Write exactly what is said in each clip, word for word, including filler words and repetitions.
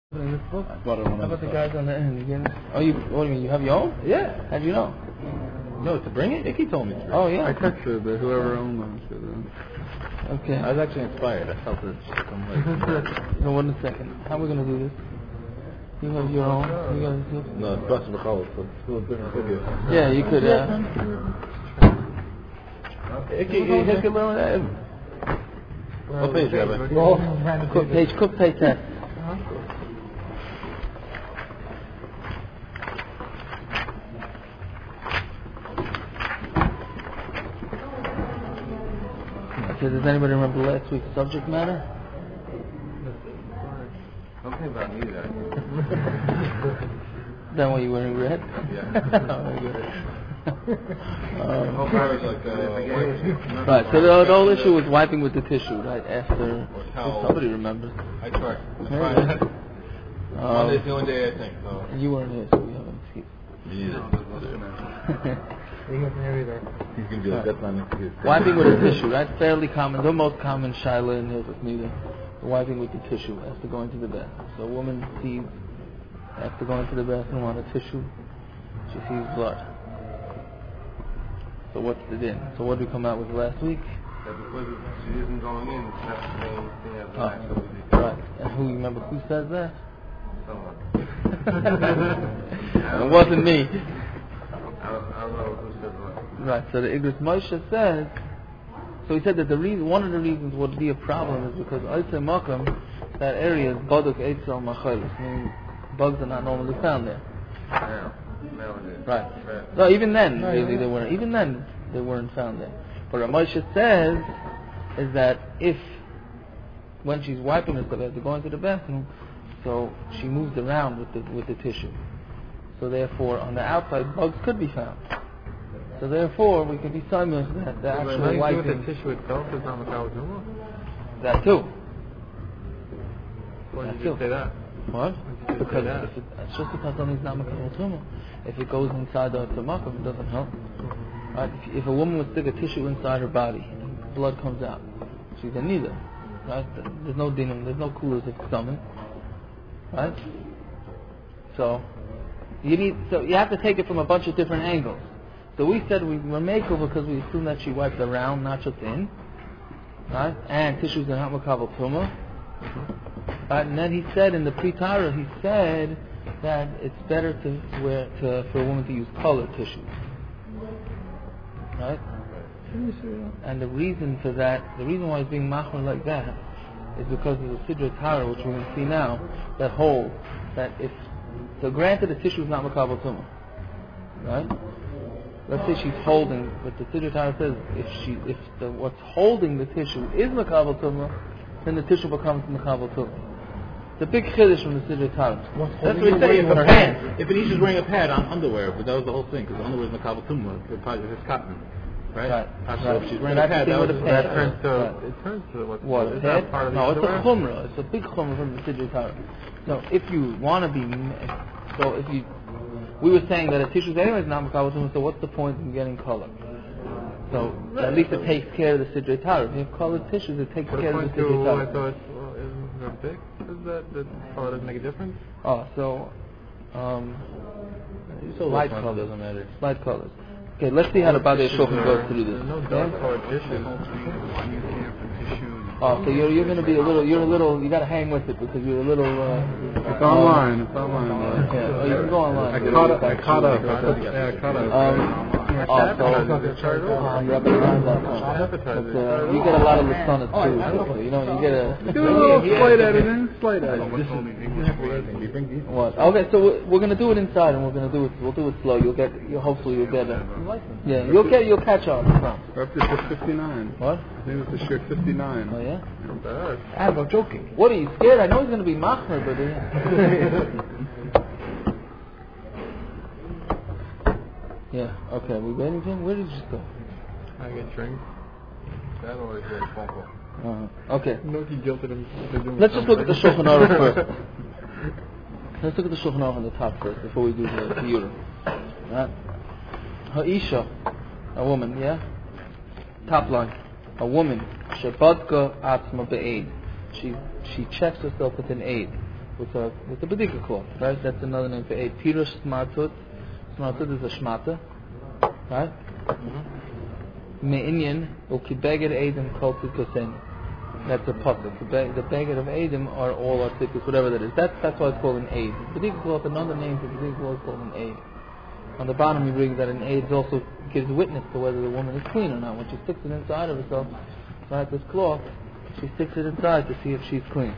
In this book? I bought it on How about the guys on the end? You getting, oh, you, what do you mean? You have your own? Yeah. How'd you know? No, to bring it? Icky told me. Oh, yeah. I texted the whoever owned them. Okay. I was actually inspired. I felt it come like. No, one second. How are we going to do this? You have your own? You guys have... No, it's Bus McCullough, so it's a little different figure. Yeah, you could, uh... Icky, you could learn that. What page, Rabbi? Cook page, cook page ten. Okay, does anybody remember last week's subject matter? Don't think about me, that. Is that why you're wearing red? Yeah. um, Oh, probably like, uh, right, so the, the whole issue was wiping with the tissue, right? After, towel. somebody remembers. I tried. I Yeah. tried. Um, Monday's the only day I think, so. You weren't here, so we have an excuse. Me neither. He wasn't here either. He's going to be like, that's not an excuse. Wiping with a tissue, that's fairly common. The most common shaila in here with me, the wiping with the tissue after going to the bathroom. So a woman sees, after going to the bathroom on a tissue, she sees blood. So what's the din? So what did we come out with last week? That because she isn't going in, that's the main thing as Oh, right. And who, you remember who says that? Someone. It wasn't me. I don't, I don't know who said what. Right, so the Igros Moshe says, so he said that the reason, one of the reasons would be a problem is because Oitze Makam, that area is Baduk Eitzel Machalis, meaning bugs are not normally found there. Yeah. Nowadays. Right. Right. So even then, really, they weren't. Even then, they weren't found there. But what Moshe says is that if, when she's wiping herself after going to the bathroom, so she moves around with the with the tissue. So therefore, on the outside, bugs could be found. So therefore, we can be silent that the actual wiping. With the tissue itself is not Makawatuma? That too. Why That did you too. say that? What? Did you Because say that? if it, it's just because something's not Makawatuma. If it goes inside the Tzamakum, it doesn't help. Right? If, if a woman would stick a tissue inside her body, blood comes out. She's a neither. Right? There's no dinum, there's no coolers of stomach. Right? So you need so you have to take it from a bunch of different angles. So we said we were makeover because we assume that she wiped around, not just in. Right? And tissues are not makabel tuma. Right? And then he said in the pre-tara, he said that it's better to wear to for a woman to use colored tissues. Right? And the reason for that, the reason why it's being machmer like that, is because of the Sidra Tara, which we're going to see now, that holds that if, so granted the tissue is not makabel tuma, right? Let's say she's holding, but the Sidra Tara says if she, if the, what's holding the tissue is makabel tuma, then the tissue becomes makabel tuma. The big chiddush from the Sidra Tara. That's what he's saying. If, her hand, if Anisha's wearing a pad on underwear, but that was the whole thing, because underwear is makabel tuma, it's cotton. Right? Right. So right. if she's wearing So a pad, that's the that, thing was, with the That pad. turns to, Right. it turns to what? What? Is Head? that part of the No, it's underwear? a chumrah. It's a big chumrah from the Sidra Tara. So if you want to be, so if you, we were saying that a tissue is anyways not makabel tuma, so what's the point in getting color? So Right. at least it takes care of the Sidra Tara. If you have colored tissues, it takes But care of according the to, Sidra I Tara. thought, well, isn't that big? Is that, that color doesn't make a difference? Oh, so, um, so light color colors. doesn't matter. Light colors. Okay, let's see how the Badi Shulchan goes through this. There's no Okay? dark colored tissues. Oh, so you're you're going to be a little, you're a little, you got to hang with it because you're a little. Uh, It's online. It's online. Yeah, oh, you can go online. I caught up. I caught up. Yeah, I caught up. Um, oh, so on rabbi ron dot com. But uh, you get a lot of listeners too. So, you know, you get a. Do a little slight editing. Slight editing. We bring these. What? Okay, so we're, we're going to do it inside, and we're going to do it. We'll do it slow. You'll get. You'll, hopefully, you'll get it. Yeah, you'll get. You'll catch on. We're up to shirt fifty-nine. What? I think it's the shirt fifty-nine. Oh yeah. Not bad. I'm not joking. What are you scared? I know he's going to be machmer, but. Uh, yeah. Okay. We waiting for him. Where did you just go? I get drink. That always gets phone call. Uh, okay. No, he guilted him. Let's just look at the Shulchan Aruch first. Let's look at the Shulchan Aruch on the top first before we do the Piyurim. Right? Ha'isha, a woman, yeah? Top line. A woman. Shebadka atzma be'ed. She she checks herself with an aid. with a with a bedika cloth, right? That's another name for aid. Pirush smartut. Smartut is a shmata, right? Me'inyan ukibeged edim kol tikusen. That's a pasuk. The, the beged of edim are all articles, whatever that is. That's that's why it's called an aid. Bedika cloth, another name for bedika cloth is called an aid. On the bottom, he brings that an aid also gives witness to whether the woman is clean or not. When she sticks it inside of herself, right, this cloth, she sticks it inside to see if she's clean.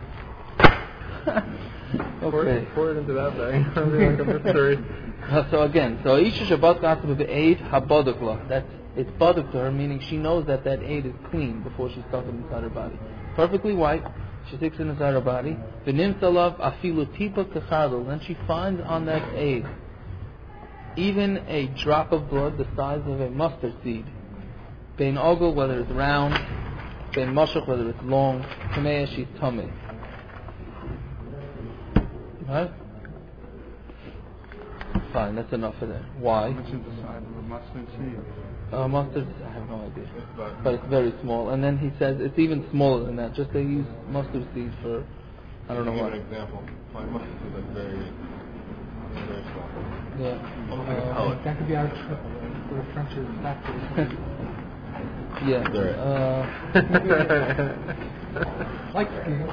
Pour Okay. it, pour it into that bag. Like a mystery. Uh, So again, so Isha Shabbat Gatzah Be'eid HaBoduk. That's it's boduk to her, meaning she knows that that aid is clean before she stuck it inside her body. Perfectly white, she sticks it inside her body. V'nim Salav Afilu Tipa Kechadol. Then she finds on that aid even a drop of blood the size of a mustard seed. Bein Ogel, whether it's round, Bein Mashach, whether it's long, Tameya, she's Tameh. Right? Fine, that's enough for that. Why? Which is the size of a mustard seed. Uh, mustard, I have no idea. But it's very small. And then he says it's even smaller than that. Just they use mustard seed for, I don't know Give what. an example. My mustard is like very, very small. Yeah. Almost like a Uh, pellet. That could be our trip for the French's factory. Yeah. There. Uh, Like skiing.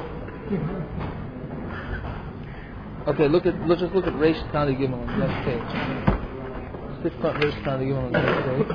okay, look at let's just look at Reish Tali Gimel on the next page. Six point Reish Tali Gimel on the next page.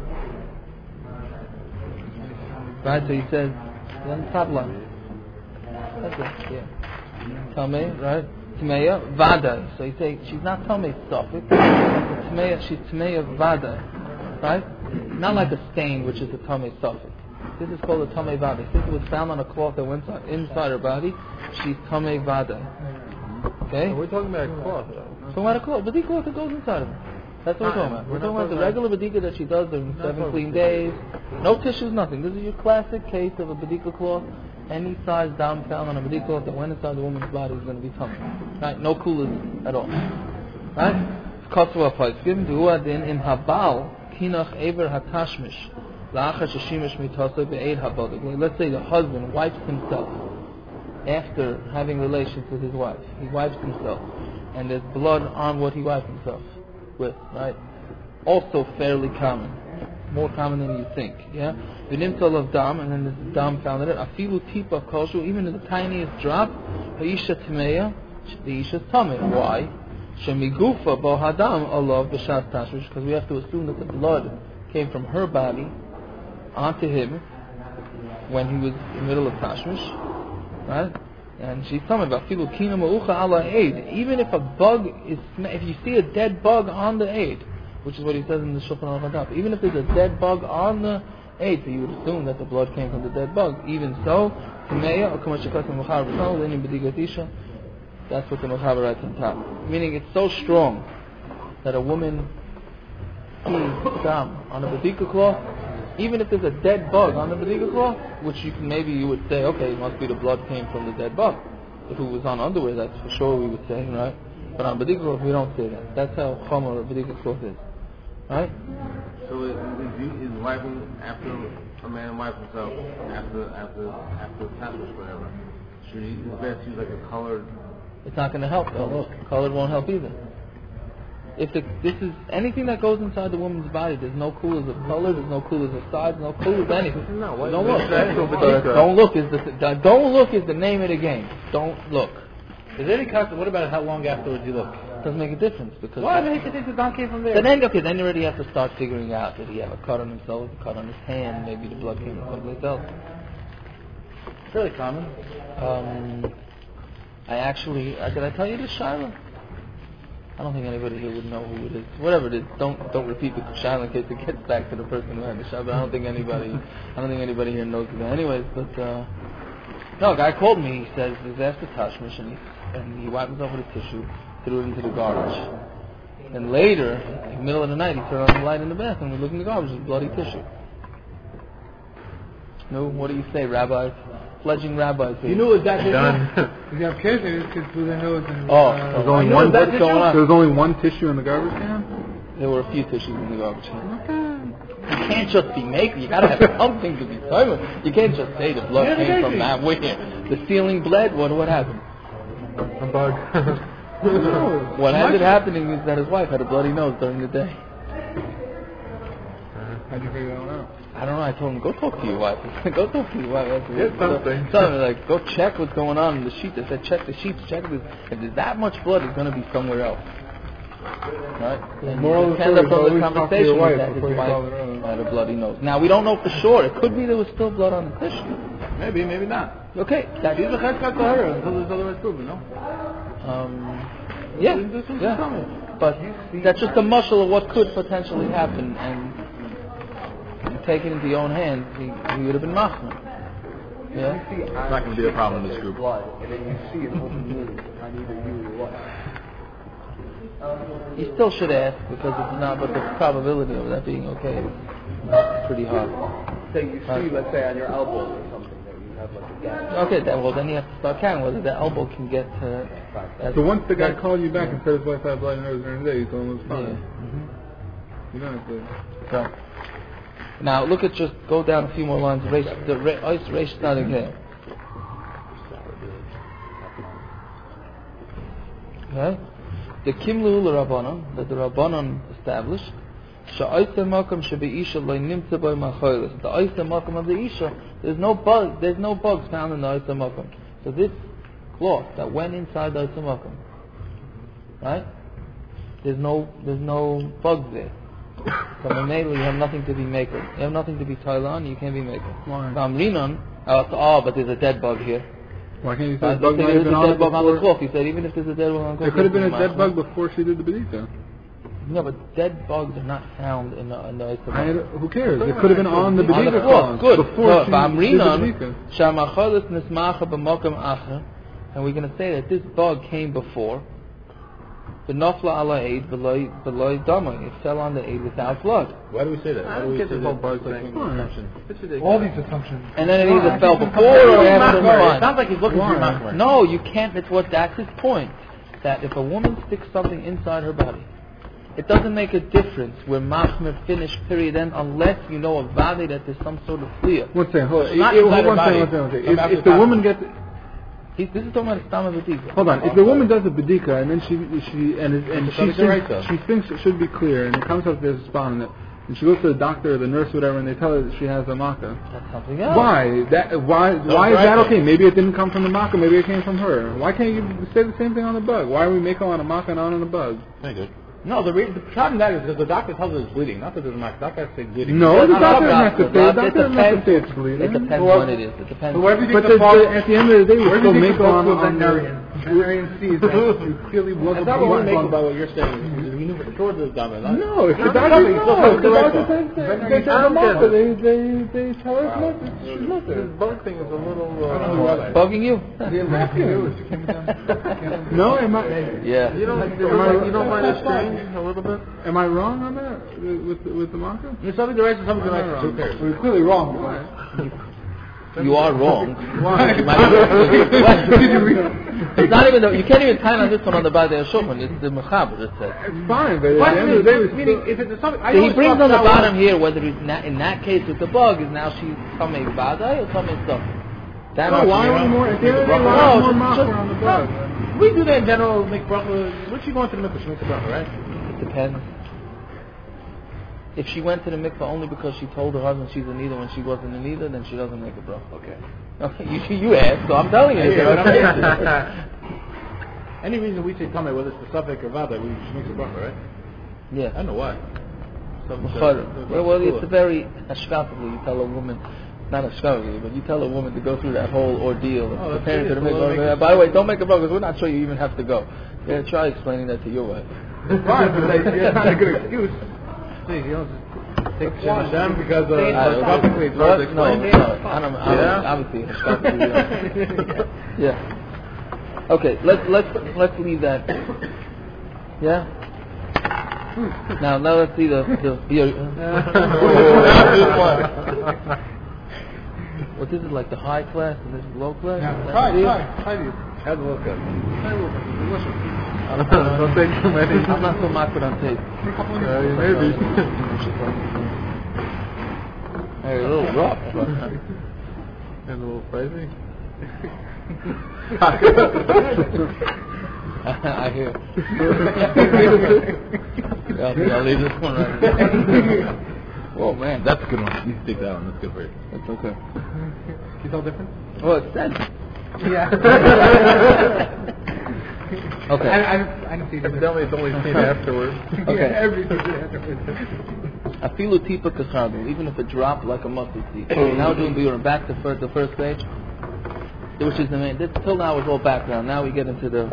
Right, so he says on the top line. That's it, yeah. Tameh, right? Tameya Vada. So he says she's not Tameh Suffolk. Tameya, she's Tameya Vada. Right? Not like a stain, which is a Tameh Suffolk. This is called a Tameh Vada. Since it was found on a cloth that went inside her body, she's Tameh Vada. Okay? We're talking about a cloth, though. So what a cloth? Badika cloth that goes inside of her. That's what we're talking about. We're talking about the regular badika that she does during seven clean days. No tissues, nothing. This is your classic case of a badika cloth. Any size down found on a badika cloth that went inside the woman's body is going to be tummy. Right? No coolers at all. Right? Kotzva Paiskim, Duadin in Habal, Kinach Eber Hatashmish, La'achar Shishimish Mitasa Be'ed Habadik. Let's say the husband wipes himself after having relations with his wife. He wipes himself. And there's blood on what he wiped himself with, right? Also fairly common. More common than you think, yeah? V'nimtal of dam, and then this dam found in it. Afilu tipa koshu, even in the tiniest drop, ha'isha tmeya, the isha's tameh. Why? Shemigufa bo hadam alav b'shas tashmish, because we have to assume that the blood came from her body onto him when he was in the middle of tashmish, right? And she's talking about people kina ma'ucha ala aid. Even if a bug is, if you see a dead bug on the aid, which is what he says in the Shulchan Aruch Hadaf, even if there's a dead bug on the aid, so you would assume that the blood came from the dead bug. Even so, Timeya or Kamashikasim Mukhar B'Sal, then in B'digatisha, that's what the Mukhar writes on top. Meaning it's so strong that a woman sees dam on a B'dika cloth, even if there's a dead bug on the B'dika cloth, which you can, maybe you would say, okay, it must be the blood came from the dead bug. If it was on underwear, that's for sure we would say, right? But on B'dika cloth, we don't say that. That's how Chomer B'dika cloth is. Right? So is, is, is wiping after a man wipes himself after after after tashmish whatever? Should he is best use like a colored? It's not going to help though. Colored won't help either. If the, this is anything that goes inside the woman's body, there's no coolers of color, there's no coolers of size, no coolers of anything. No, what? Don't look. That's Don't look is the don't look is the name of the game. Don't look. Is there any concept? What about how long afterwards you look? Doesn't make a difference because. Why do you think the don came from there? So then, okay, then you already have to start figuring out, did he have a cut on himself, a cut on his hand, maybe the blood came from someplace else. It's really common. Um, I actually, uh, did I tell you this, Shiloh? I don't think anybody here would know who it is. Whatever it is, don't don't repeat the Shiloh in case it gets back to the person who had the Shiloh. But I don't think anybody, I don't think anybody here knows that. Anyways, but uh, no, a guy called me. He says he's after Tashmish and he and he wiped himself with a tissue, threw it into the garbage. And later, in the middle of the night, he turned on the light in the bathroom. We looked in the garbage, it's bloody tissue. No, what do you say, rabbis? Fledgling rabbis. You knew it was that Done. If you have kids, they just kids through their nose and. Oh, uh, there's only one What's tissue? going on? There was only one tissue in the garbage can? There were a few tissues in the garbage can. You can't just be making. You gotta have something to be talking about. You can't just say the blood Yeah, came from exactly. that. Where the ceiling bled. What what happened? A bug. What ended happening is that his wife had a bloody nose during the day. How'd you figure that one out? I don't know. I told him, go talk to your wife. Go talk to your wife. That's Yeah, something. Something like, go check what's going on in the sheet. They said, check the sheets. Check this. If there's that much blood, it's going to be somewhere else. Right? And Moral of the it story depends is on the always talk to conversation your wife that his before you wife call it out. had a bloody nose. Now, we don't know for sure. It could be there was still blood on the tissue. Maybe, maybe not. Okay. That, She's a chesed to her until there's otherwise proven, no? um, yeah. This was yeah. coming. But that's just a muscle of what could potentially happen. And you take it into your own hands, he, he would have been machmir. Yeah? It's not going to be a problem in this group. blood, and then you see it open wound on either you or your wife. You still should ask because it's not, but the probability of that being okay is pretty hard. So you see, let's say, on your elbow or something, that you have like a gap. Okay, then, well, then you have to start counting whether the elbow can get to. Uh, So once the guy called you back and said his wife had a bloody nose during the day, you told him it was Yeah. fine. Mhm. You don't have to. So, now look at just go down a few more lines. Reish, the Reish Reish starting here. Okay. The Kimlu Rabbanon that the Rabbanon established. Sha'ayta makam shabi isha loy nimtza by macholis. The ayta makam of the isha, there's no bug, there's no bugs found in the ayta makam. So this cloth that went inside the ayta makam, right? There's no, there's no bugs there. So mainly you have nothing to be making. You have nothing to be tied on. You can't be making. Why? Now Rinon, oh, but there's a dead bug here. Why can't you say Uh, the bug there's might have been a on dead it bug on the before? cloth. He said even if there's a dead bug on the cloth, There could have been a it's dead machmir. bug before she did the bedika. No, but dead bugs are not found in the, in the ayta I, makam. who cares? It could have been on the On the bedika cloth, cloth good. before So, she V'amrinon, did the bedika. Shamacholis nismacha b'makam acher, and we're going to say that this bug came before. The nafla ala eid beloy beloy dama. It fell on the eid without blood. Why do we say that? Why I do don't we get say this whole that? bug It's like thing. an assumption. It's ridiculous. All these assumptions. And then it Why? either I fell think before it's or a after the It blood. sounds like he's looking for Why? machmir. No, you can't. It's what that's his point. That if a woman sticks something inside her body, it doesn't make a difference where machmir finished period end unless you know a valley that there's some sort of clear. One second, hold on. Not If- inside her one second, body. one second, one second. Come If, after if the the woman hospital. gets, He, this is talking about stammer v'tika. hold on, if the woman does the bedika and then she she and it, and It's she a thinks, right, she thinks it should be clear and it comes up there's a spot in it, and she goes to the doctor or the nurse or whatever and they tell her that she has a makkah. That's something else. Why? That why why is right that then. okay? Maybe it didn't come from the makkah, maybe it came from her. Why can't you say the same thing on the bug? Why are we making on a makkah and not on a bug? Very good. No, the, re- the problem that is because the doctor tells us it's bleeding. Not that there's a machmir. The doctor has to say bleeding. No, the It's doctor not doesn't have to about- say. The it doctor doesn't have to depends- say it's bleeding. It depends Well, when it is. It depends. But wherever you think the bug, at the end of the day, we're still making on on veterinarian. Veterinarian sees that you clearly was That's a not what we blood make bug. about what you're saying. We knew for sure this dumb. No, if the No, doctor, no, it's still no, if the correct, doctor though. says that they tell the makkah, they they they tell her it's not. She's not This there. bug thing is a little. I don't know Uh, who are they. Bugging you? No, am I? Yeah. you don't. You Am I- don't, you don't find it strange a little bit? Am I wrong on that with the, with the makkah? There's something to right and something to right. Who cares? We're clearly wrong. Why? You are wrong. Why? You might It's not even. The, you can't even time on this one on the Badei Shulchan. It's the Mechaber. It says. It's fine, but What at the end of the day, we meaning, still- if it's something, I So he always brings thought on the that was- bottom here whether he's not, in that case with the bug is now she's Tamei Badai or Tamei Stuff. That No, why are we more? At the end of the day, why No, are we more just- makkah on the bug? We do that in general. Make bracha. When she going to the mikvah, she makes a bracha, right? It depends. If she went to the mikvah only because she told her husband she's a neither when she wasn't a neither, then she doesn't make a bracha. Okay. Okay, you you asked, so I'm telling you. Yeah, but I'm Any reason we say tamei, whether it's the suffix or vada, we she makes a bracha, right? I Yeah. don't know why. Some- Well, some- well, it's a very ashkafably. You tell a woman, not ashkafably, but you tell a woman to go through that whole ordeal of Oh, that's preparing good. to the Well, mikvah. make it- By the way, don't make a bracha because we're not sure you even have to go. Yeah, try explaining that to your wife. Fine, but like, it's not a good excuse. Please, you don't just take Shem Hashem because uh, I don't- philosophically it's hard to no, explain. no, I don't, I don't, Yeah? obviously, ashkafably, yeah. Yeah. Okay, let's let's let's leave that. Yeah. Now, now let's see the the. the what is it like the high class and this is low class? Is that Try, the deal? try, try these. Have a look at it. Don't take too many. I'm not so awkward on tape. Uh, maybe. Hey, a little rough. But, And a little spicy. I hear. I'll, I'll leave this one right here. Oh man, That's a good one. You can take that one. That's good for you. that's okay. Can you tell the difference? Well, it's said. Yeah. Okay. I, I, I can see it. Evidently, it's only seen afterwards. Okay. Yeah, everything's afterwards. Afilu tipa kachardu, even if it dropped like a mustard seed. Now we're doing biurim. Back to first, the first page, which is the main. This till now was all background. Now we get into the.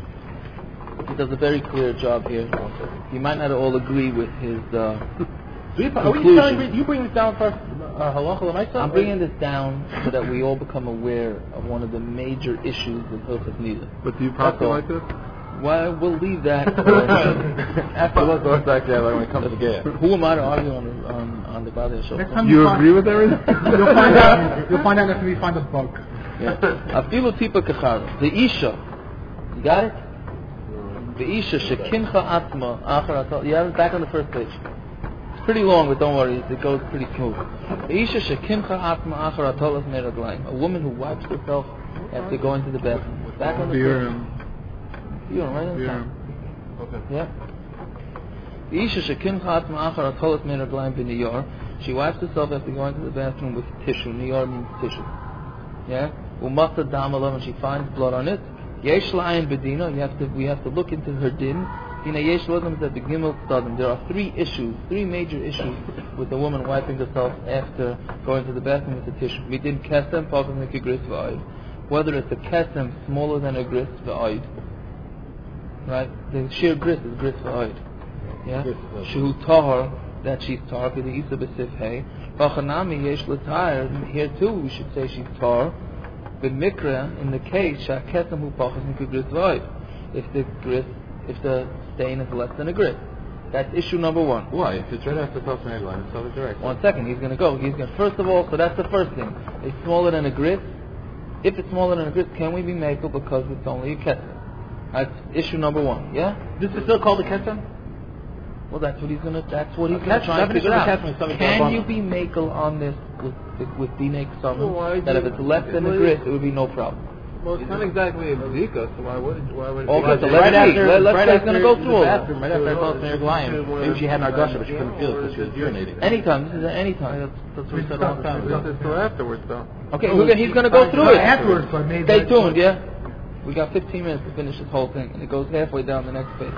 He does a very clear job here. You might not all agree with his. Uh, Do you, are we Conclusion. telling me, you bring this down first, uh, halacha l'maisa? I'm bringing this down so that we all become aware of one of the major issues in Hilchos Nida. But do you That's proctor all. like this? Well, we'll leave that for after. Let's go back there when it comes to gas. Who am I to argue on the, on, on the Baalei Shofar? Next time You find- agree with everything? You'll find out. You'll find out after we find the bug. Afilu tipa kachara. The Isha. You got it? The Isha shekincha atma achar atal. You have it back on the first page. It's pretty long, but don't worry, it goes pretty smooth. The Isha shekincha atma achar atalas meraglayim. A woman who wipes herself after going to the bathroom. Back on the Biurim. first. You right on time. Okay. Yeah. The Isha shekincha atma achar atalas meraglayim b'niyar. She wipes herself after going to the bathroom with tissue. Niyar means tissue. Yeah. Umata damala, when she finds blood on it. Yesh la'ayin bedina. You have to. We have to look into her din. You know, yesh l'adam that the gimel tzadim. There are three issues, three major issues with the woman wiping herself after going to the bathroom with the tissue. We did kesem pakim gris v'ayid. Whether it's a kesem smaller than a gris v'ayid, right? The sheer gris is gris v'ayid. Yeah. Shehu tahar, that she's tar. The isa b'sif hey. V'chanami yesh l'tayr. Here too, we should say she's tar. But mikra, in the case, shakesem hu pachas mikra v'ayid. If the gris, if the stain is less than a gris, that's issue number one. Why? If it's right after the top line, it's other direction. One second, he's going to go. He's going to, first of all, so that's the first thing. It's smaller than a gris. If it's smaller than a gris, can we be makel because it's only a kesem? That's issue number one. Yeah. This is still called a kesem? Well, that's what he's going to. That's what he's Okay, going to try and definition figure of out. kesem is something Can called you bond. be makel on this with with dinei Well, why ksavim? That if do- it's less than a well, gris, it would be no problem. Well, it's not exactly a bzika, so why would it, why would it Okay, be so like let's right see. after, Let- let's right say he's after gonna go the through all that. bathroom, right after I felt Mary Goliath, maybe she had nargosha, but she couldn't feel it because she was urinating. Anytime. This is at any time. That's, that's what we said a long time This ago. is still afterwards, though. Okay, we're gonna, he's going to go through Not it. afterwards, but maybe. Stay tuned, yeah? We got fifteen minutes to finish this whole thing, and it goes halfway down the next page.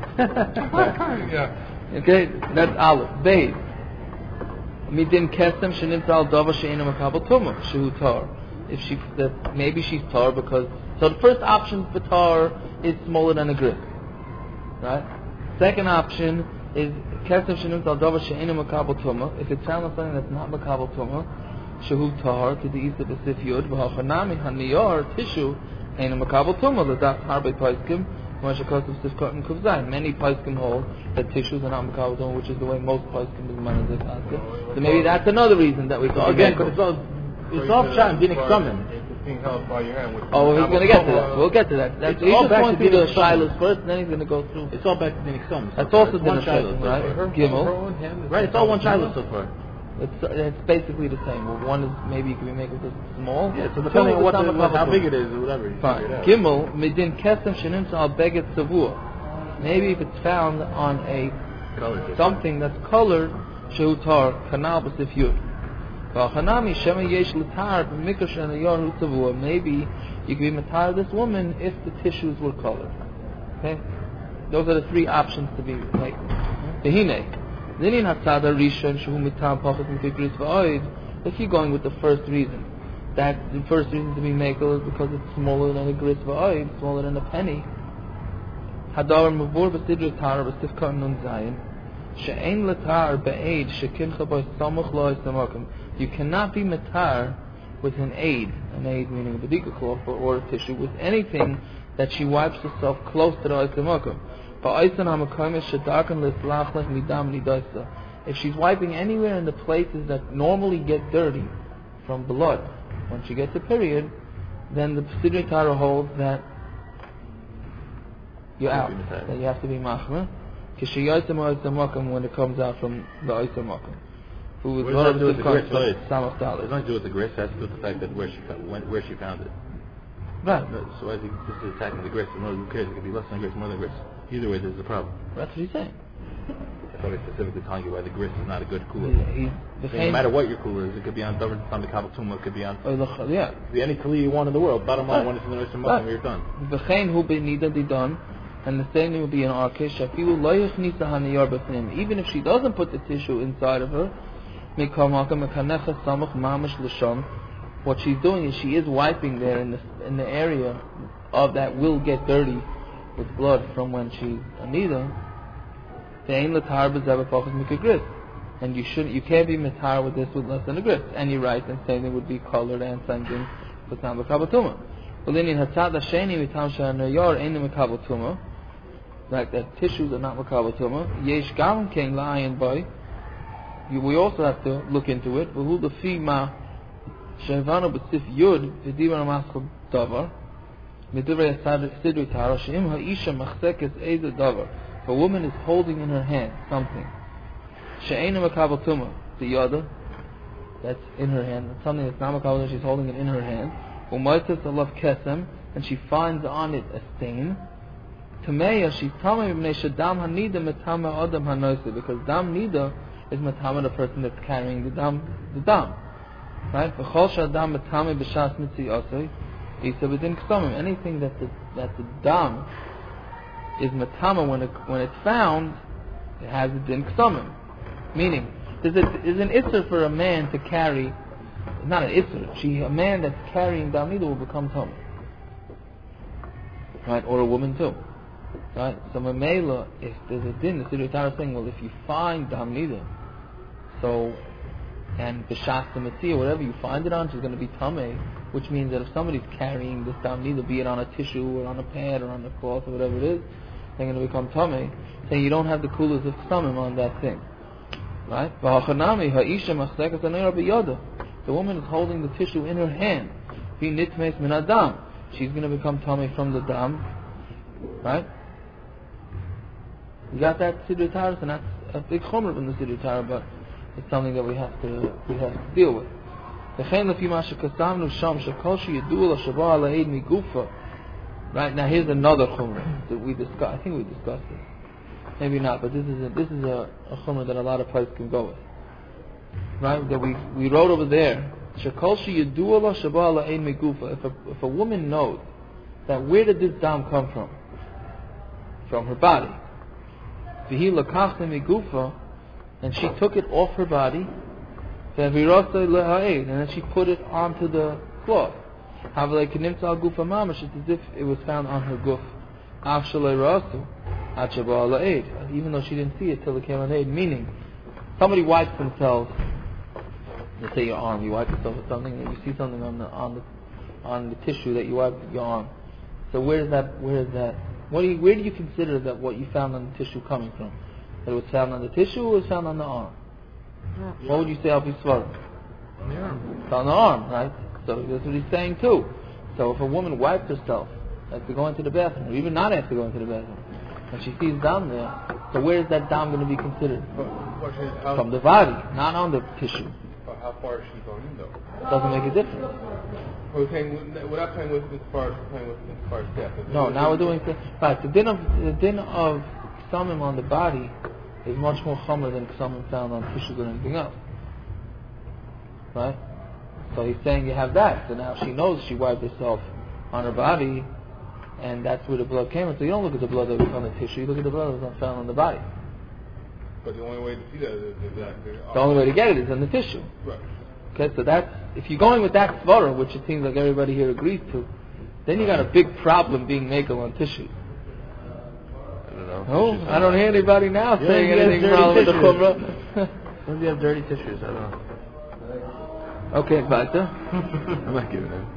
Yeah. Okay, that's Aleph. Beis. Midin kesem shenimtza al dava she'ena makabel tumah shehu tar. If she, that maybe she's tar because so the first option for tar is smaller than a grip, right? Second option is kesem shenimtza al dava she'ena makabel tumah. If it's found on something that's not makabel tumah, shehu tar to the isa b'sif yud v'hachanami haniyar tissue ena makabel tumah l'daf harbe paiskim. Many paiskim hold that tissues are not makabel tumah, which is the way most paiskim is managed. So maybe that's another reason that we So could again, be but it's all, it's all shot and didn't summon. It's being held by your hand. Which Oh, he's going to get to that. We'll get to that. That's, It's he's all just back going to through the Dinah Summon. shilas first, and then he's going to go through. It's all back to Dinik Summon. That's also It's one Dinah shiloh Summon, so right? far. Gimel. Right, it's all one shiloh so far. It's, it's basically the same. Well, one is maybe you can be making this small. Yeah, so Two depending is on what not the, makabel how tumah. big it is or whatever. you Fine. figure it out. Gimel, midin kesem shenimtza al beget savua. Maybe if it's found on a something that's colored, shehu tar kanal b'sif yud. V'achanami shema yesh l'tar b'mikra shenayar hu tzavua. Maybe you can be matar this woman if the tissues were colored. Okay, those are the three options to be made. Behine. Zinin hatzada rishon shehu mitam pachas mikra v'oid. If you're going with the first reason, that the first reason to be makel is because it's smaller than a gris v'oid, smaller than a penny. Hadar mavur b'sidra tar b'sifka nun zayin. She'ein l'tar be'aid shekincha by samuch lo isamakim. You cannot be matar with an aid, an aid meaning a bedika cloth or, or a tissue, with anything that she wipes herself close to the isamakim. Ba'aisan ha'makim shedakan l'slach lech midam nidaisa. If she's wiping anywhere in the places that normally get dirty from blood, when she gets a period, then the Sidri Tara holds that you're out, that you have to be machmir. When it comes out from the Oisam Makam. Who What is does that do with the gris? Samach It has Dalet. nothing to do with the gris. It has to do with the fact that where she fo- when, where she found it. Right. So I think this is attacking the grist. No, who cares? It could be less than grist, more than grist. Either way, there's a problem. That's what he's saying. I thought I specifically telling you why the grist is not a good cooler. He, he, So no matter what your cooler is, it could be on Davar, on the Kabbalah Tumah, it could be on oh, the, yeah. it could be any kli you want in the world. Bottom line, when it's in the Rosh Hashanah, you're done. V'chein hu b'nida didon, and the same thing would be in our case. Shafilu lo yichnisa haniyar b'fnim. Even if she doesn't put the tissue inside of her, mikol malka mekanecha samach mamish l'sham. What she's doing is she is wiping there in the in the area of that will get dirty with blood from when she's anida. Ve'ein l'tar b'zeh b'pachas mikagris. And you shouldn't, you can't be mitar with this with less than a grist. And you're right, and same thing would be colored and same thing with tam b'kabatuma. But then in hatzad hasheni v'tam she'anayar ein mekabatuma, like that tissues are not mekabatuma. Yesh gam ken la'ayin boy. We also have to look into it. V'hu lefi ma she'vanu b'sif yud v'divar maschal davar v'divrei sidrei tara she'im ha'isha machzekes eiz davar. If a woman is holding in her hand something she'eina makabel tumah, the yada that's in her hand, it's something that's not makabel, she's holding it in her hand. Umaytas alav kesem, and she finds on it a stain. Tameya, she's tamei b'nei shadam hanida metama adam hanosi, because dam nida is metama the person that's carrying the dam, the dam, right? V'chol shadam metama b'shas mitzi osei, isa b'din k'samim. Anything that the that the dam is metama when it when it's found, it has a din k'samim. Meaning, there's, a, there's an issur for a man to carry, not an issur, she, a man that's carrying dam nida will become tummy. Right? Or a woman too. Right? So, Mamela, if there's a din, the Siddur Torah is saying, well, if you find dam nida, so, and b'shas the or whatever you find it on, she's going to be tummy, which means that if somebody's carrying this dam nida, be it on a tissue or on a pad or on a cloth or whatever it is, they're going to become tummy, saying you don't have the coolers of samim on that thing. Right? The woman is holding the tissue in her hand. She's going to become tummy from the dam. Right? You got that Siddur Torah, and that's a big chomer in the Siddur Torah, but it's something that we have to we have to deal with. Right? Now here's another chomer that we discussed. I think we discussed it. Maybe not, but this is a, this is a, a chumrah that a lot of places can go with. Right? That we we wrote over there. Shekol sheyedu ala shaba ala ein megufa. If a if a woman knows that where did this dam come from? From her body. V'hi lakachta megufa, and she took it off her body. V'virasa leha'ed, and then she put it onto the cloth. Havalei kenimtza al gufa mamash. It's as if it was found on her guf. Av shalei rasu. Even though she didn't see it till it came on aid, meaning somebody wipes themselves. Let's say your arm, you wipe yourself with something, and you see something on the on the on the tissue that you wipe your arm. So where is that? Where is that? What do you, where do you consider that what you found on the tissue coming from? That it was found on the tissue or it was found on the arm? Yeah. What would you say? I'll be swallowed. Yeah. It's on the arm, right? So that's what he's saying too. So if a woman wiped herself after going to the bathroom, or even not after going to the bathroom, and she sees dam there, so where is that dam going to be considered? How, From the body, not on the tissue. How far is she going in though? Doesn't make a difference. We're, playing, we're not playing with as far as we're playing with as far as death. No, now we're doing th- right. The din of the din of samim on the body is much more chomer than samim found on tissues or anything else. Right? So he's saying you have that. So now she knows she wiped herself on her body. And that's where the blood came from. So you don't look at the blood that was on the tissue, you look at the blood that was found on the body. But the only way to see that is that... The only way to get it is in the tissue. Right. Okay, so that's... If you're going with that svara, which it seems like everybody here agrees to, then you got a big problem being makel on tissue. I don't know. Oh, I don't hear anybody now Yeah, saying you have anything dirty wrong with the tissues. chumrah. When do you have dirty tissues? I don't know. Okay, Vata. I'm not giving them.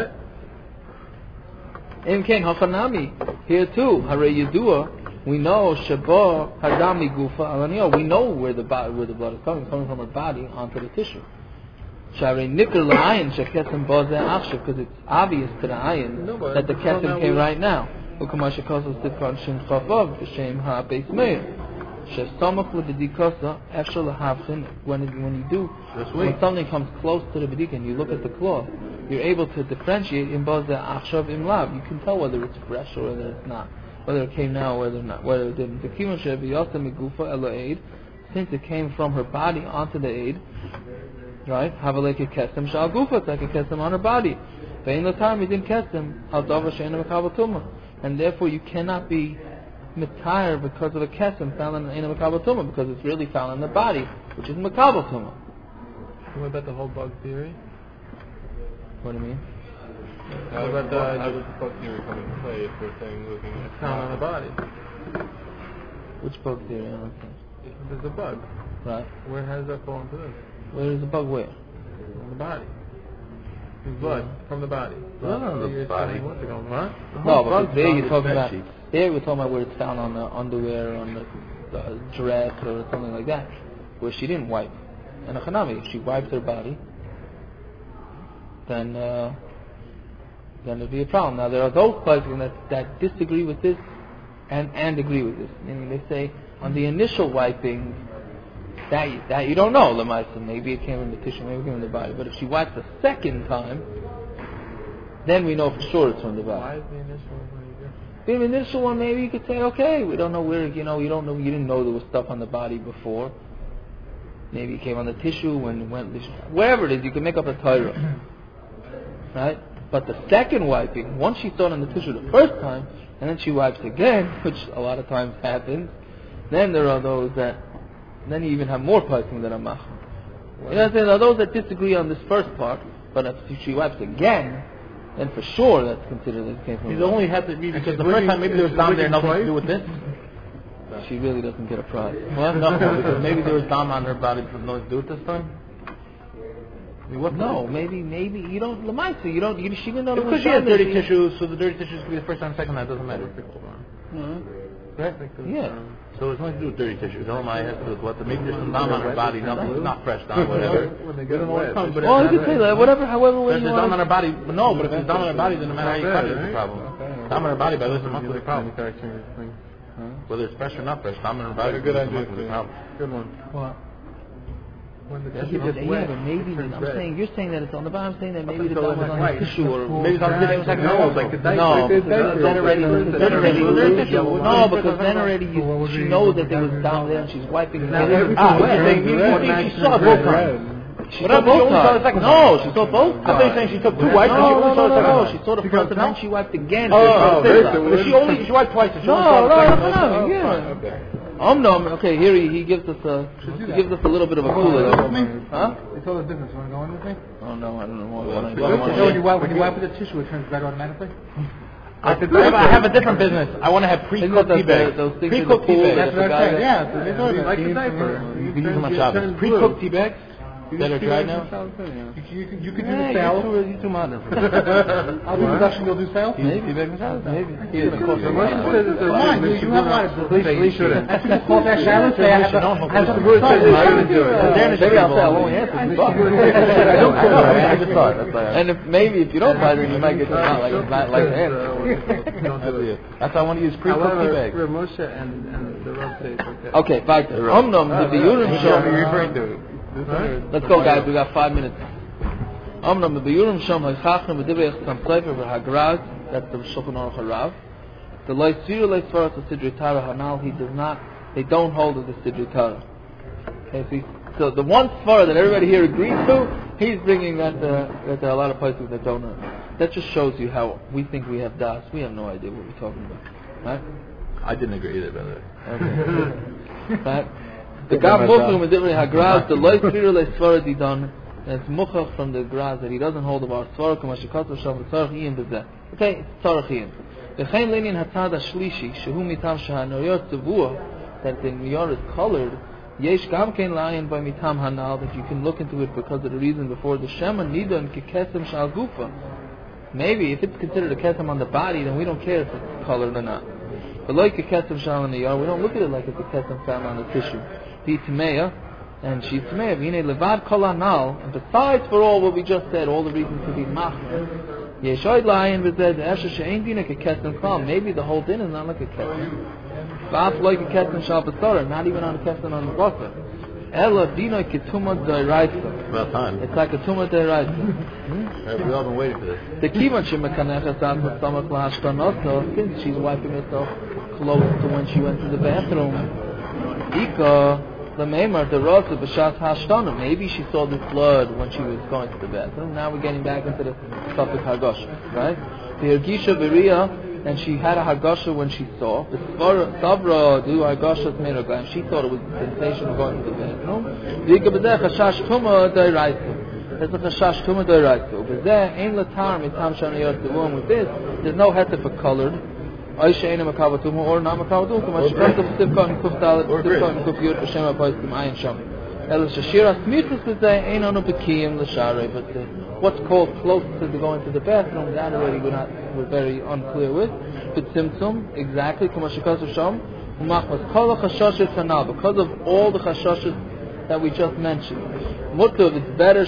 In King Hachanami, here too, Hare Yedua, we know Shaba Hadami Gufa Alaniyo. We know where the body, where the blood is coming, coming from her body onto the tissue. Share Nikr La'ayin Shekesem Bazeh Achshav, because it's obvious to the ayin No, that the kesem came right now. Ukamash Shekosov Sifkan Shin Chavav B'Shem Ha Beis Meir. Shesamach with the dikasa Efshal Lahavchin. When when you do, when something comes close to the b'dik and you look at the cloth, you're able to differentiate in both the achshav im lav. You can tell whether it's fresh or whether it's not, whether it came now or whether not, whether it didn't. The kimun shev yasa migufa elo eid, since it came from her body onto the aid, right? Have a like a kesem shal gufa, it's like a kesem on her body. Vein latam you didn't kesem al davar she'ena mekabel tumah, and therefore you cannot be mitayr because of a kesem found in the mekabel tumah, because it's really found in the body, which is mekabel tumah. What about the whole bug theory? What do you mean? How about the, how does the bug theory come into play if we're saying looking at it's found on the body? Which bug theory? I don't think. There's a bug. Right. Where how does that fall into this? Where is the bug? Where? On the body. His blood from the body. No, no, So the you're body. saying what's going on? No, because there you're talking about. sheets. There we're talking about where it's found on the underwear, on the, the dress, or something like that, where she didn't wipe. And a chanami, if she wiped her body, then uh, then it'd be a problem. Now there are those places that that disagree with this and and agree with this. Meaning they say on the initial wiping, that you, that you don't know, lemaisa. Maybe it came in the tissue, maybe it came in the body. But if she wipes the second time, then we know for sure it's from the body. Why is the initial one different? The initial one, maybe you could say, okay, we don't know where, you know, you don't know, you didn't know there was stuff on the body before. Maybe it came on the tissue when it went, wherever it is, you can make up a Torah, right? But the second wiping, once she saw it on the tissue the first time, and then she wipes again, which a lot of times happens, then there are those that, then you even have more piping than a mach. You know what I'm saying? There are those that disagree on this first part, but if she wipes again, then for sure that's considered that it came from. It only had to be because the first time maybe there was dam there, nothing to do with this. She really doesn't get a prize. Well, no, because maybe there was dam on her body, but nothing to do with this time. I mean, what No, maybe, maybe you don't. Lemaisa, you don't. You, she didn't know there was because she had dam there, dirty she- tissues, so the dirty tissues could be the first time, second time, it doesn't matter. Mhm. Right? Yeah. So it's nothing to do with dirty tissues. All my has to do with what the maybe there's some dam on her body, nothing, it's not fresh dam, whatever. When they We get don't know what wet, comes, but Well, it's you could say that. Whatever, however way If you there's dam on want. her body, but no, but if there's dam on her body, then no matter how you cut it, it's a Right? problem. Okay. Dam on her body by this month is a problem. Manufacturing thing. Whether it's fresh or not fresh, dam on her body Like a good is a idea. month is a problem. Good one. What? When the Yeah, tissue but, gets yeah, wet, but maybe it turns I'm red. saying you're saying that it's on the bottom. I'm saying that maybe the until dam was it's on white. the tissue or Maybe it's on the tissue. Like, No, like the diaper. No, Like the because diaper. then already, then already, no, because then already you, Well, she knows that there was down there and she's wiping it. Now It everything isn't- ah, wet. you're saying Red, you- red, you- red, she saw red, both red. times. She But saw I thought you both only saw the times. second No, time. she saw both I thought you were times. saying she took two wipes and she No, only no, saw no, the no, second no. time. She saw the first and then she wiped again. Oh, oh, She very saw the similar. third But she time. only she wiped twice. and She No, only saw no, the second no, time. no, Oh, yeah. fine, okay. Um, no, okay. Here he, he gives us a he gives us a little bit of a cooler though. Huh? You told us difference. Want to go in with me? Oh no, I don't know what. Well, what I- that's what I good. wanna So say. when you wipe when you wipe with the tissue, it turns red automatically. I, I have a different business. I want to have Isn't pre-cooked that tea the- bags. those things in the Pre-cooked tea pool bags. that That's what I'm guy saying. that- Yeah, so they know that. Like the Came diaper. from- You can use them on It Shabbos. turns Pre-cooked blue. tea bags that are dried now. You, you, could- you could do Yeah, the sales. you're too, you're too modern for that. I'll do production. You'll do sales. Maybe. Maybe. He is a The Russian says it's a Come on, they you, should you have a not- lot of they say you shouldn't. As people call that Sharon, say I have to. Don't I have to do it. Sorry, They I shouldn't do it. uh, Maybe I'll say I won't answer. I It's know, fun. I know, I just thought. That's why. And if maybe if you don't buy them, you might get not like not like the answer. Don't do it. That's why I want to use pre-cooked tea However, bags. Rav Moshe and, and the rub tape, okay. Okay, back to Omnom the Biyurim Which one are you Shom. referring to? Let's go, guys. We got five minutes. Omnom the Biyurim Shom Hachachnu B'Divrei Chassam Sofer V'Hagraz. That's the Shulchan Aruch Harav. The Loisir Loisfaras of Sidrei Tara Hanal. He does not. They don't hold of the Sidrei Tara. Okay, so, he, so the one svara that everybody here agrees to, he's bringing that, uh, that there are a lot of places that don't know. That just shows you how we think we have das. We have no idea what we're talking about, right? I didn't agree either, by the way. Okay. Right? The Gav Mokhlum is different. Hagraz the loy tfira le svara didon. And it's muchach from the Graz that he doesn't hold of our svara. Kama shekatzu sham tzarich iyim b'zeh. Okay, tzarich iyim. V'chein leinin hatzad hashlishi shehu mitam shehanoyor tzavua, that the niyor is colored. Yesh gam kein layin by mitam hanal, that you can look into it because of the reason before the shema nidon kekesem shal gufa. Maybe if it's considered a kesem on the body, then we don't care if it's colored or not. But like a kesem shal in the yard, we don't look at it like it's a kesem found on the tissue. The tmeya, and she's tmeya. V'inei levad kol hanal, and besides for all what we just said, all the reasons to be machmer. Yeshoid layin v'zed esher she'ein dina kekesem kal. Maybe the whole din is not like a kesem. V'af like a kesem shal b'tzara, not even on a kesem on the basa. Ella dina ketuma d'oraisa. About time. It's like a tuma d'oraisa. Right, we've all been waiting for this. The kivan shemekanecha sat with stomach lahashtanota, since she's wiping herself close to when she went to the bathroom. Ika lememar the rasa b'shas hashtana. Maybe she saw this blood when she was going to the bathroom. Now we're getting back into the topic hagasha, right? The Hergisha Beria, and she had a hagasha when she saw. The Sabra do hagasha meraga, and she thought it was the sensation of going to the bathroom. Vika b'zeh chashash tuma d'oraisa. There's a chashash tuma d'oraisa. B'zeh ein latar mitam shanayot devum. With this, there's no heter for colored. Aisha ein makavatum or not makavatum. K'ma shkanta b'sivka and kuftalet b'sivka and kufyot b'shem ha'paisim ayin sham. El shashira smitus b'zeh ein anu b'kiyim l'sharei. But the what's called close to the going to the bathroom, that already we're not we're very unclear with. But symptom, exactly, because of all the chashashes that we just mentioned. Mutav, it's better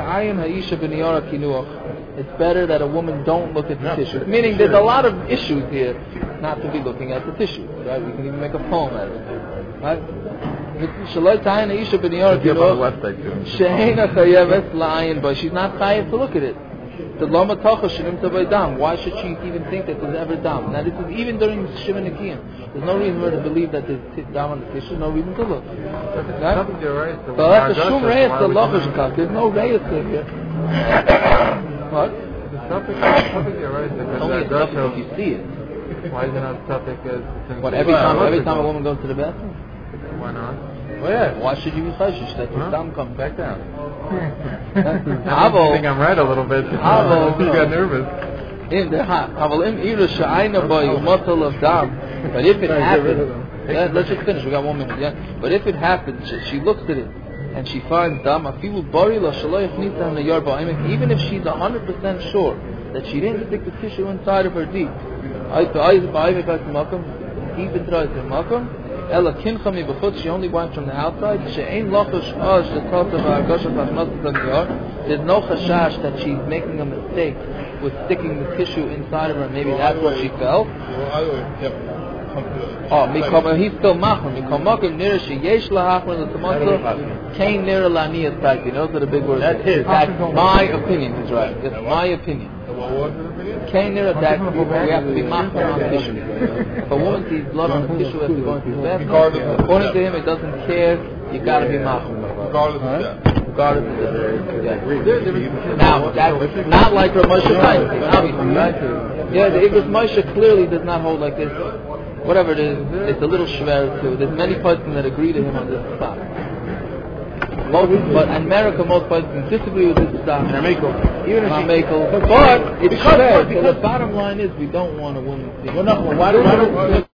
it's better that a woman don't look at the tissue. Meaning there's a lot of issues here not to be looking at the tissue. Right? We can even make a poem out of it. Right? Shalai tayin Aisha ben Yara She'ena chayeves la'ayin, but she's not chayev to look at it. The lama tacha shenim tavay dam. Why should she even think that there's ever dam? Now this is even during Shiva Nikiyim. There's no reason for her to believe that there's t- dam on the tissue. No reason to look. Right? But that's the shum reyes the lachash kaf. There's no reyes here. What? The suffix, suffix you're right. It's only a suffix if you see it. Why is it not suffix as? What every time? Every time a woman goes to the bathroom. Why not? Oh yeah. Why should you be chashish that your Huh? dam comes back down? I think I'm right a little bit. Avo. You got nervous. In the ha, aval im ira sha'ayna boy umatal of dam. But if it happens, let, let's just finish. We got one minute. Yeah. But if it happens, she, she looks at it and she finds dam. Afilu bari la shaloyach nita na yarba. Even if she's a hundred percent sure that she didn't stick the tissue inside of her deep, I to I to I to makam, deep inside the makam. Ella kincha mi b'chutz, she only wiped from the outside. She'ein lochash osh the thought of our gosha pasmatzah d'miyar. There's no chashash that she's making a mistake with sticking the tissue inside of her. Maybe that's what she felt. Oh, mikama, he's still machmer. Mikamakim nira sheyesh lahachmer l'tamatzah kain nira laniyas taiki. Those are the big words. That's his. That's my opinion. Is right. That's my opinion. Kain nira that we have to be machmer on the tissue. If a woman sees blood on the tissue as they're going to the bathroom, according to him, it doesn't care. You got to be machmer. Regardless of that. Regardless of the yeah. Now that's not like Rav Moshe Feinstein, obviously, right? Yeah, the Igros Moshe clearly does not hold like this. Whatever it is, it's a little shver too. There's many persons that agree to him on this stuff. Most, but in America, most persons disagree with this stuff. And Even if she But it's shver. So the bottom line is, we don't want a woman to see. Well, no, well, why do, why do,